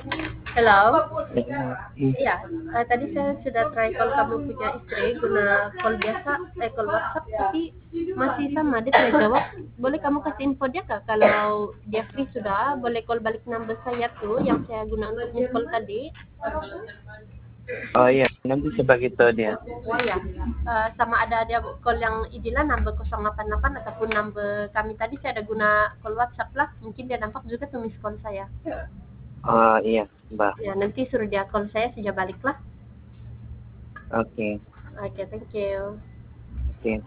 Hello. Hmm. Iya, tadi saya sudah try call kamu punya istri guna call biasa, call WhatsApp, tapi masih sama dia tidak jawab. Boleh kamu kasih info dia kak kalau dia free sudah, boleh call balik number saya tuh yang saya guna untuk miss call tadi. Oh iya, nanti coba gitu dia. Oh iya, sama ada dia call yang idilah number 088 ataupun number kami tadi saya ada guna call WhatsApp lah. Mungkin dia nampak juga tuh miss call saya. Oh iya, Mbak. Ya, nanti suruh dia call saya sejak balik lah. Oke. Oke, thank you.